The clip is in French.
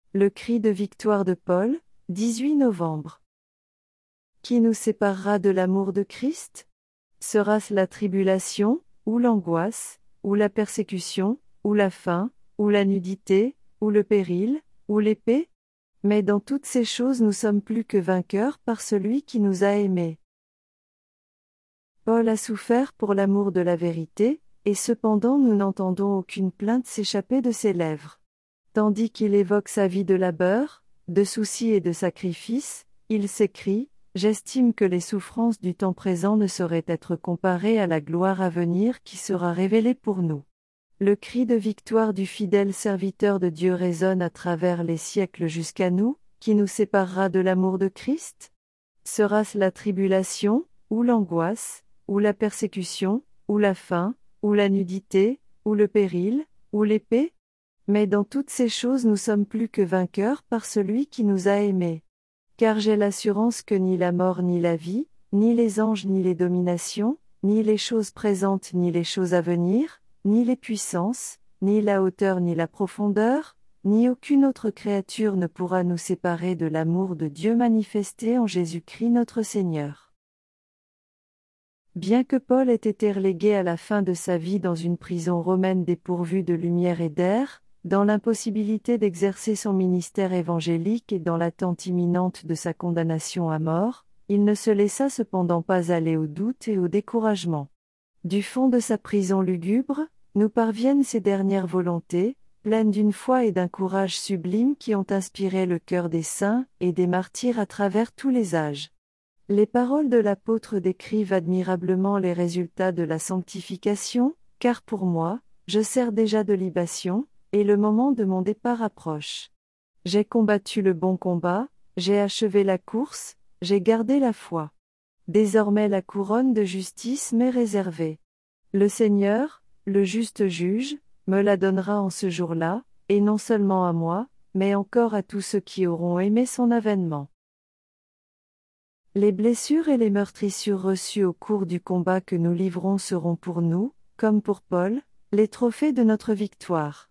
Le cri de victoire de Paul, 18 novembre. Qui nous séparera de l'amour de Christ? Sera-ce la tribulation, ou l'angoisse, ou la persécution, ou la faim, ou la nudité, ou le péril, ou l'épée? Mais dans toutes ces choses nous sommes plus que vainqueurs par celui qui nous a aimés. Paul a souffert pour l'amour de la vérité, et cependant nous n'entendons aucune plainte s'échapper de ses lèvres. Tandis qu'il évoque sa vie de labeur, de soucis et de sacrifice, il s'écrie: « J'estime que les souffrances du temps présent ne sauraient être comparées à la gloire à venir qui sera révélée pour nous. » Le cri de victoire du fidèle serviteur de Dieu résonne à travers les siècles jusqu'à nous. Qui nous séparera de l'amour de Christ? Sera-ce la tribulation, ou l'angoisse, ou la persécution, ou la faim, ou la nudité, ou le péril, ou l'épée? Mais dans toutes ces choses nous sommes plus que vainqueurs par celui qui nous a aimés. Car j'ai l'assurance que ni la mort ni la vie, ni les anges ni les dominations, ni les choses présentes ni les choses à venir, ni les puissances, ni la hauteur ni la profondeur, ni aucune autre créature ne pourra nous séparer de l'amour de Dieu manifesté en Jésus-Christ notre Seigneur. Bien que Paul ait été relégué à la fin de sa vie dans une prison romaine dépourvue de lumière et d'air, dans l'impossibilité d'exercer son ministère évangélique et dans l'attente imminente de sa condamnation à mort, il ne se laissa cependant pas aller au doute et au découragement. Du fond de sa prison lugubre, nous parviennent ses dernières volontés, pleines d'une foi et d'un courage sublime qui ont inspiré le cœur des saints et des martyrs à travers tous les âges. Les paroles de l'apôtre décrivent admirablement les résultats de la sanctification, car pour moi, je sers déjà de libation, et le moment de mon départ approche. J'ai combattu le bon combat, j'ai achevé la course, j'ai gardé la foi. Désormais la couronne de justice m'est réservée. Le Seigneur, le juste juge, me la donnera en ce jour-là, et non seulement à moi, mais encore à tous ceux qui auront aimé son avènement. Les blessures et les meurtrissures reçues au cours du combat que nous livrons seront pour nous, comme pour Paul, les trophées de notre victoire.